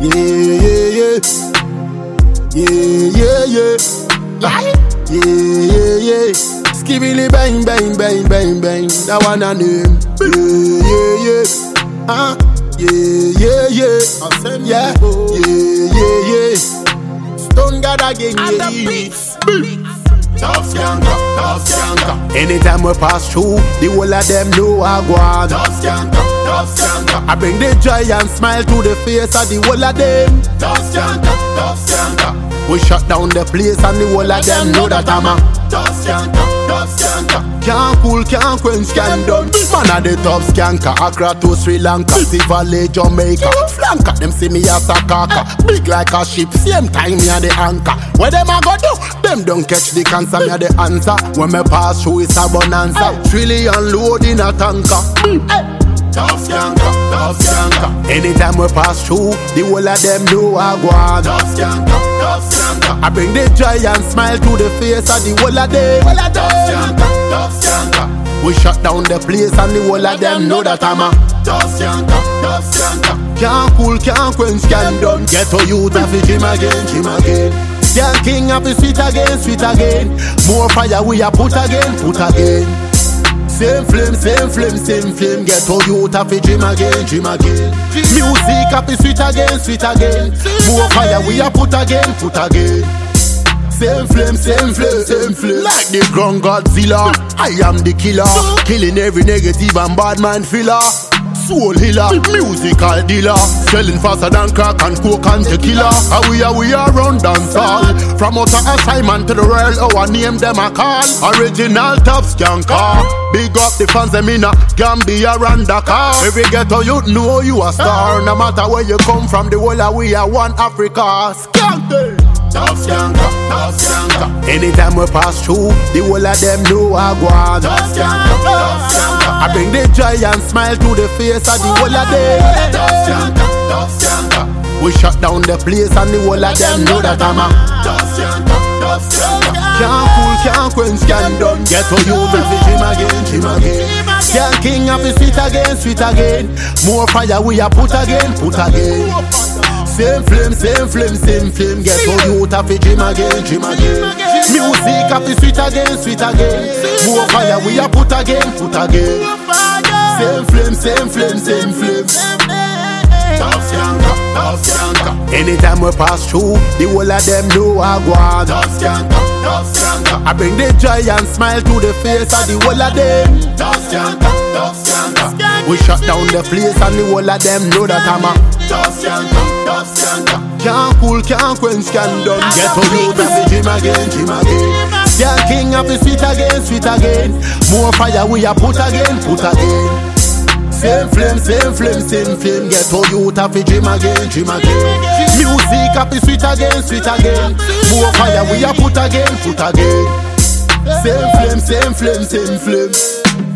Yeah. Skibili bang, bang, bang, bang, bang. That one a name. Yeah. Stone God again, Tough skanker. Anytime we pass through, the whole of them know I go on. Tough skanker. I bring the joy and smile to the face of the whole of them. Tough skanker. We shut down the place and the whole of them know that I'm a tough skanker. Can't cool, can't quench, can't done. Man a the top skanker. Accra to Sri Lanka, Sea Valley, Jamaica. Flanker, them see me as a kaka. Big like a ship, same time me a the anchor. What them a go do? Them don't catch the cancer, me a the answer. When me pass through it's a bonanza. Trillion load in a tanker. Tough skanker. Anytime we pass through, the whole of them know I go on. Tough skanker. I bring the joy and smile to the face of the whole of them. Tough skanker. We shut down the place and the whole of them know that I'm a tough skanker. Can't cool, can't quench, can't done. Get to youth of the gym again. Young king of the sweet again. More fire we a put again. Same flame. Get to youth of the gym again. Music of the sweet again. More fire we a put again. Same flame. Like the ground Godzilla, I am the killer. Killing every negative and bad man filler. Soul healer, musical dealer. Selling faster than crack and coke and tequila. We are run dance all. From outer assignment to the world, our name them a call. Original top skanker. Big up the fans them in a Gambia and Dakar. Every ghetto you know you a star. No matter where you come from, the whole of we are one Africa. Skanker. Tough skanker. Anytime we pass through, the whole of them know I go on. Tough skanker. I bring the joy and smile to the face of the whole of them. Tough skanker. We shut down the place and the whole of them know that I'm a tough skanker. Can't cool, can't quench, can't done. Get to you with the gym again. Young king of the sweet again. More fire we a put again. Same flame. Get to youth of the gym again. Music of the sweet again. More fire we a put again. Same flame. Tough skanker. Anytime we pass through, the whole of them know I go on. Tough skanker. I bring the joy and smile to the face of the whole of them. Tough skanker. We shut down the place and the whole of them know that I'm a tough skanker. Can't cool, can't quench, can't done. Get to youth of the gym again. Young king of the sweet again. More fire we a put again. Same flame. Get to youth of the gym again. Music of the sweet again. More fire we a put again. Same flame.